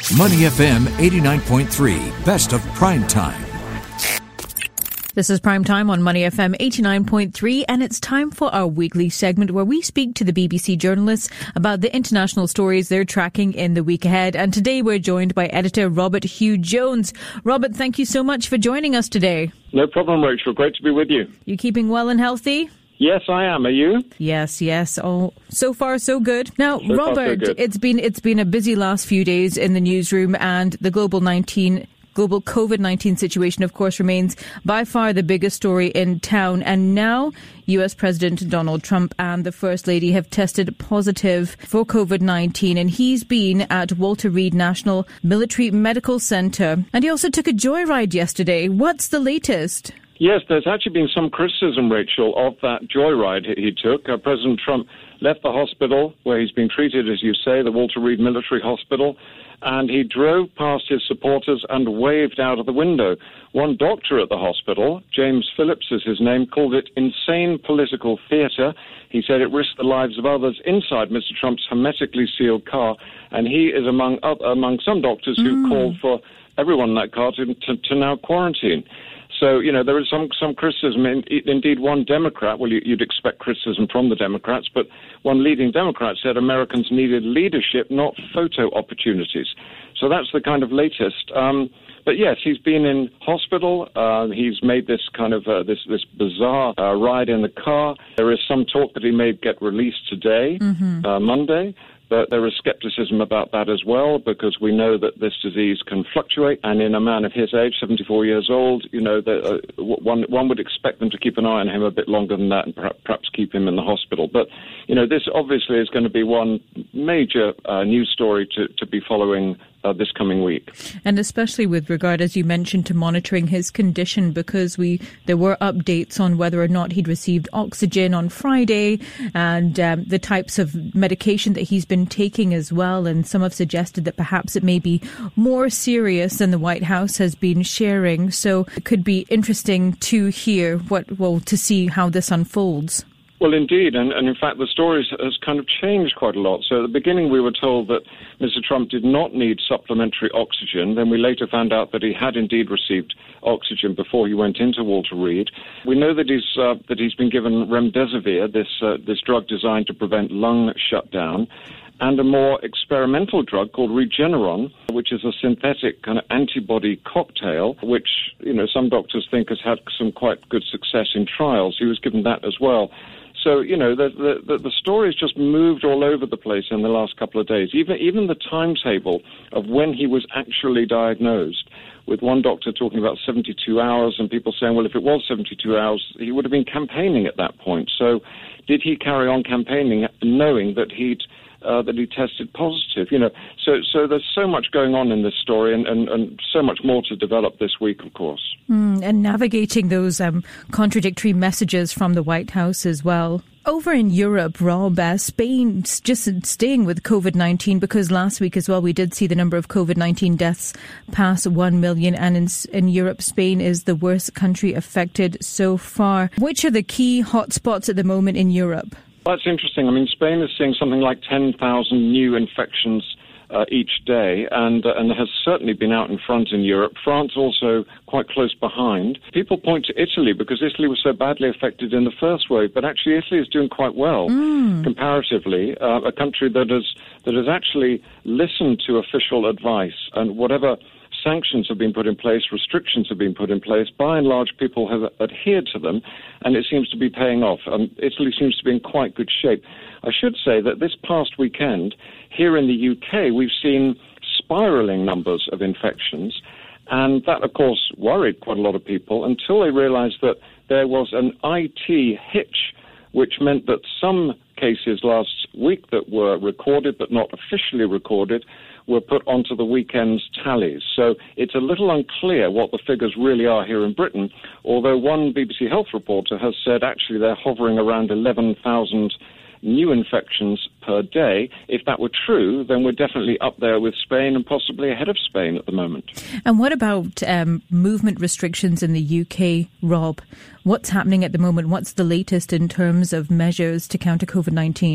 Money FM 89.3, best of prime time. This is Prime Time on Money FM 89.3, and it's time for our weekly segment where we speak to the BBC journalists about the international stories they're tracking in the week ahead. And today we're joined by editor Robert Hugh-Jones. Robert, thank you so much for joining us today. No problem, Rachel. Great to be with you. You keeping well and healthy? Yes, I am. Are you? Yes. Oh, so far so good. Now, Robert, it's been a busy last few days in the newsroom, and the global COVID-19 situation, of course, remains by far the biggest story in town. And now US President Donald Trump and the First Lady have tested positive for COVID-19. And he's been at Walter Reed National Military Medical Center. And he also took a joyride yesterday. What's the latest? Yes, there's actually been some criticism, Rachel, of that joyride he took. President Trump left the hospital where he's been treated, as you say, the Walter Reed Military Hospital, and he drove past his supporters and waved out of the window. One doctor at the hospital, James Phillips is his name, called it insane political theatre. He said it risked the lives of others inside Mr. Trump's hermetically sealed car, and he is among some doctors who called for everyone in that car to now quarantine. So, there is some criticism. Indeed, one Democrat, well, you'd expect criticism from the Democrats, but one leading Democrat said Americans needed leadership, not photo opportunities. So that's the kind of latest. But yes, he's been in hospital. He's made this kind of this bizarre ride in the car. There is some talk that he may get released today, Monday. But there is skepticism about that as well, because we know that this disease can fluctuate. And in a man of his age, 74 years old, one would expect them to keep an eye on him a bit longer than that and perhaps keep him in the hospital. But, this obviously is going to be one major news story to be following this coming week. And especially with regard, as you mentioned, to monitoring his condition, because there were updates on whether or not he'd received oxygen on Friday and the types of medication that he's been taking as well. And some have suggested that perhaps it may be more serious than the White House has been sharing. So it could be interesting to hear to see how this unfolds. Well, indeed, and in fact, the story has kind of changed quite a lot. So at the beginning, we were told that Mr. Trump did not need supplementary oxygen. Then we later found out that he had indeed received oxygen before he went into Walter Reed. We know that he's been given remdesivir, this drug designed to prevent lung shutdown, and a more experimental drug called Regeneron, which is a synthetic kind of antibody cocktail, which, some doctors think has had some quite good success in trials. He was given that as well. So, the story's just moved all over the place in the last couple of days. Even the timetable of when he was actually diagnosed, with one doctor talking about 72 hours and people saying, well, if it was 72 hours, he would have been campaigning at that point. So did he carry on campaigning knowing that he tested positive? So there's so much going on in this story and so much more to develop this week, of course. And navigating those contradictory messages from the White House as well. Over in Europe, Rob, Spain's just staying with COVID-19, because last week as well we did see the number of COVID-19 deaths pass 1 million, and in Europe, Spain is the worst country affected so far. Which are the key hotspots at the moment in Europe? That's interesting. I mean, Spain is seeing something like 10,000 new infections each day, and has certainly been out in front in Europe. France also quite close behind. People point to Italy because Italy was so badly affected in the first wave, but actually Italy is doing quite well comparatively. A country that has actually listened to official advice, and whatever sanctions have been put in place, restrictions have been put in place, by and large people have adhered to them, and it seems to be paying off. Italy seems to be in quite good shape. I should say that this past weekend, here in the UK, we've seen spiralling numbers of infections, and that, of course, worried quite a lot of people until they realized that there was an IT hitch, which meant that some cases last week that were recorded but not officially recorded were put onto the weekend's tallies. So it's a little unclear what the figures really are here in Britain, although one BBC Health reporter has said actually they're hovering around 11,000 new infections per day. If that were true, then we're definitely up there with Spain and possibly ahead of Spain at the moment. And what about movement restrictions in the UK, Rob? What's happening at the moment? What's the latest in terms of measures to counter COVID-19?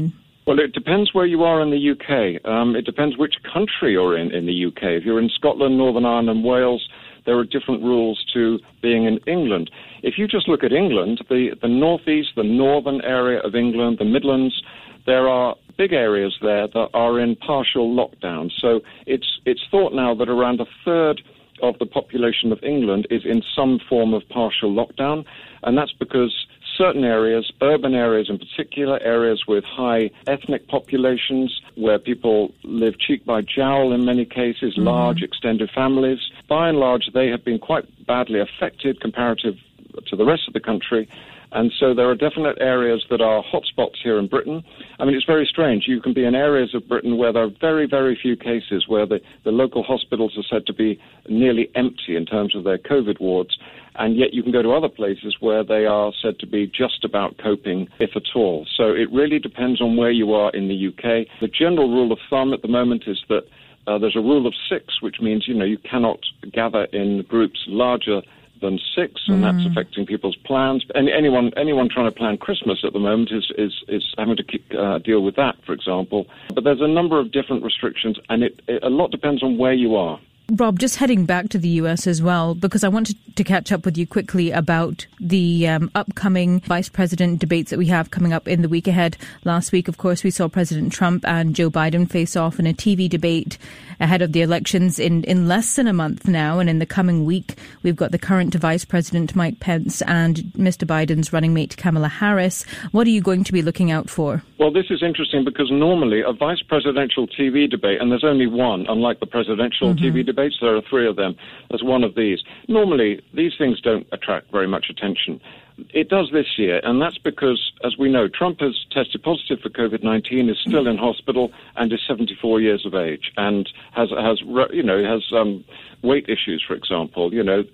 Well, it depends where you are in the UK. It depends which country you're in the UK. If you're in Scotland, Northern Ireland and Wales, there are different rules to being in England. If you just look at England, the northeast, the northern area of England, the Midlands, there are big areas there that are in partial lockdown. So it's thought now that around a third of the population of England is in some form of partial lockdown, and that's because certain areas, urban areas in particular, areas with high ethnic populations, where people live cheek by jowl in many cases, large extended families, by and large they have been quite badly affected comparative to the rest of the country. And so there are definite areas that are hotspots here in Britain. I mean, it's very strange. You can be in areas of Britain where there are very, very few cases, where the local hospitals are said to be nearly empty in terms of their COVID wards, and yet you can go to other places where they are said to be just about coping, if at all. So it really depends on where you are in the UK. The general rule of thumb at the moment is that there's a rule of 6, which means, you cannot gather in groups larger than 6, and that's affecting people's plans. And anyone trying to plan Christmas at the moment is having to deal with that, for example. But there's a number of different restrictions, and a lot depends on where you are. Rob, just heading back to the US as well, because I wanted to catch up with you quickly about the upcoming vice president debates that we have coming up in the week ahead. Last week, of course, we saw President Trump and Joe Biden face off in a TV debate ahead of the elections in less than a month now. And in the coming week, we've got the current Vice President Mike Pence and Mr. Biden's running mate Kamala Harris. What are you going to be looking out for? Well, this is interesting because normally a vice presidential TV debate, and there's only one, unlike the presidential TV debates, there are 3 of them. There's one of these. Normally, these things don't attract very much attention. It does this year, and that's because, as we know, Trump has tested positive for COVID-19, is still in hospital, and is 74 years of age, and has weight issues, for example.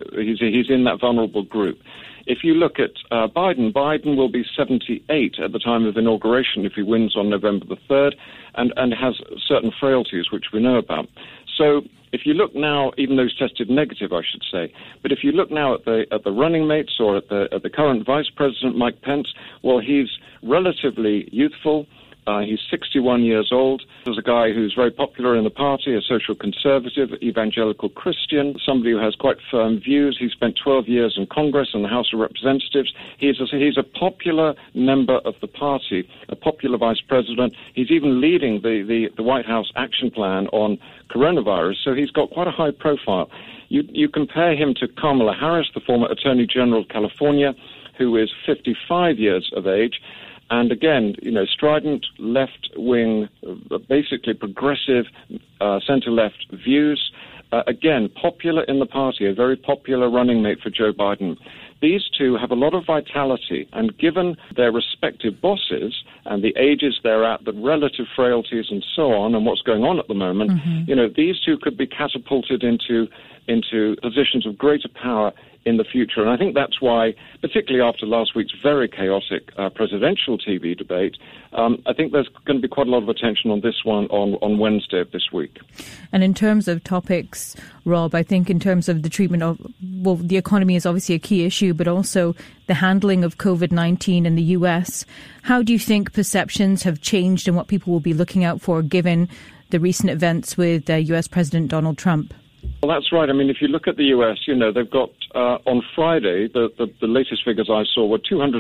He's in that vulnerable group. If you look at Biden will be 78 at the time of inauguration if he wins on November the 3rd, and has certain frailties which we know about. So if you look now, even though he's tested negative, I should say, but if you look now at the running mates or at the current Vice President Mike Pence, well, he's relatively youthful. He's 61 years old. There's a guy who's very popular in the party, a social conservative, evangelical Christian, somebody who has quite firm views. He spent 12 years in Congress and the House of Representatives. He's a popular member of the party, a popular vice president. He's even leading the White House action plan on coronavirus, so he's got quite a high profile. You compare him to Kamala Harris, the former Attorney General of California, who is 55 years of age. And again, strident left-wing, basically progressive centre-left views. Again, popular in the party, a very popular running mate for Joe Biden. These two have a lot of vitality, and given their respective bosses and the ages they're at, the relative frailties and so on, and what's going on at the moment, these two could be catapulted into positions of greater power in the future. And I think that's why, particularly after last week's very chaotic presidential TV debate, I think there's going to be quite a lot of attention on this one on Wednesday of this week. And in terms of topics, Rob, I think in terms of the treatment of, well, the economy is obviously a key issue, but also the handling of COVID-19 in the US. How do you think perceptions have changed and what people will be looking out for given the recent events with US President Donald Trump? Well, that's right. I mean, if you look at the US, they've got, on Friday, the latest figures I saw were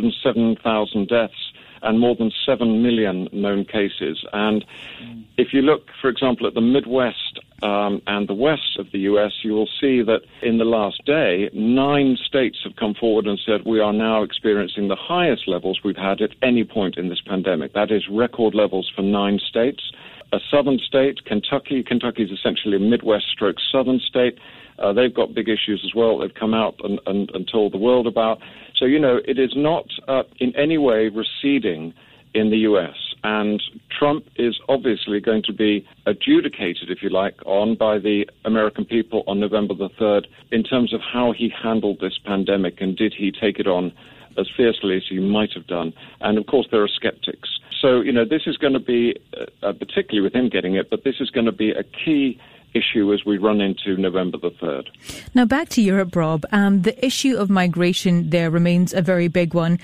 207,000 deaths and more than 7 million known cases. And if you look, for example, at the Midwest and the west of the US, you will see that in the last day, 9 states have come forward and said we are now experiencing the highest levels we've had at any point in this pandemic. That is record levels for 9 states. A southern state, Kentucky is essentially a Midwest-stroke southern state. They've got big issues as well. They've come out and told the world about. So, it is not in any way receding in the U.S. And Trump is obviously going to be adjudicated, if you like, on by the American people on November the 3rd in terms of how he handled this pandemic and did he take it on as fiercely as he might have done. And, of course, there are skeptics. So, this is going to be, particularly with him getting it, but this is going to be a key issue as we run into November the 3rd. Now, back to Europe, Rob. The issue of migration there remains a very big one.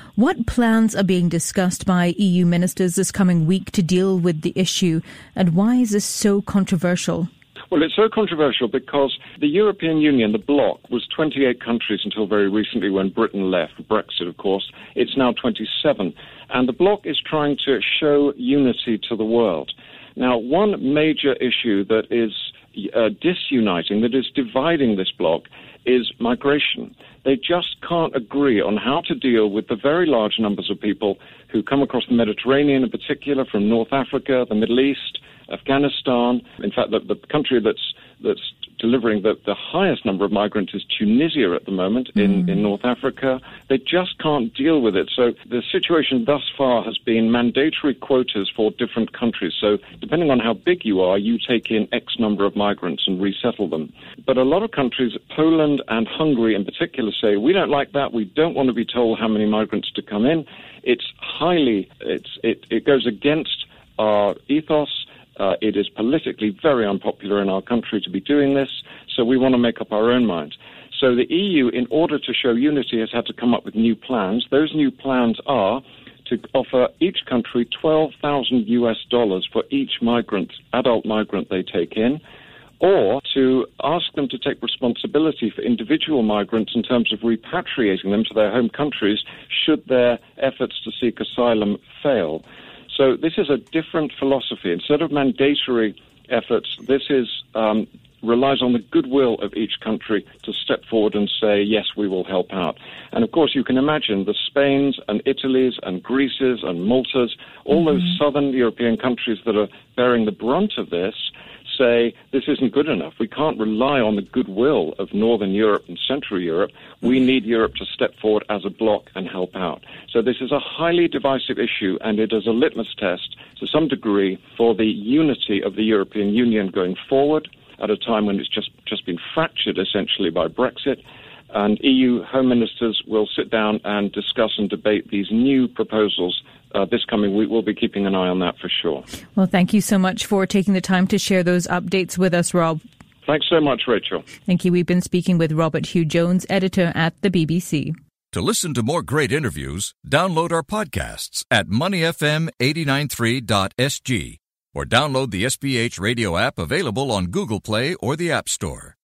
What plans are being discussed by EU ministers this coming week to deal with the issue, and why is this so controversial? Well, it's so controversial because the European Union, the bloc, was 28 countries until very recently when Britain left, Brexit, of course. It's now 27. And the bloc is trying to show unity to the world. Now, one major issue that is disuniting, that is dividing this bloc, is migration. They just can't agree on how to deal with the very large numbers of people who come across the Mediterranean, in particular from North Africa, the Middle East, Afghanistan. In fact, the country that's delivering the highest number of migrants is Tunisia at the moment in North Africa. They just can't deal with it. So the situation thus far has been mandatory quotas for different countries. So depending on how big you are, you take in X number of migrants and resettle them. But a lot of countries, Poland and Hungary in particular, say, we don't like that. We don't want to be told how many migrants to come in. It goes against our ethos. It is politically very unpopular in our country to be doing this, so we want to make up our own minds. So the EU, in order to show unity, has had to come up with new plans. Those new plans are to offer each country $12,000 for each adult migrant they take in, or to ask them to take responsibility for individual migrants in terms of repatriating them to their home countries should their efforts to seek asylum fail. So this is a different philosophy. Instead of mandatory efforts, this relies on the goodwill of each country to step forward and say, yes, we will help out. And of course, you can imagine the Spains and Italys and Greeces and Maltas, all those southern European countries that are bearing the brunt of this, say this isn't good enough. We can't rely on the goodwill of Northern Europe and Central Europe. We need Europe to step forward as a bloc and help out. So this is a highly divisive issue, and it is a litmus test to some degree for the unity of the European Union going forward at a time when it's just been fractured essentially by Brexit. And EU Home Ministers will sit down and discuss and debate these new proposals this coming week. We'll be keeping an eye on that for sure. Well, thank you so much for taking the time to share those updates with us, Rob. Thanks so much, Rachel. Thank you. We've been speaking with Robert Hugh-Jones, editor at the BBC. To listen to more great interviews, download our podcasts at moneyfm893.sg or download the SBH radio app available on Google Play or the App Store.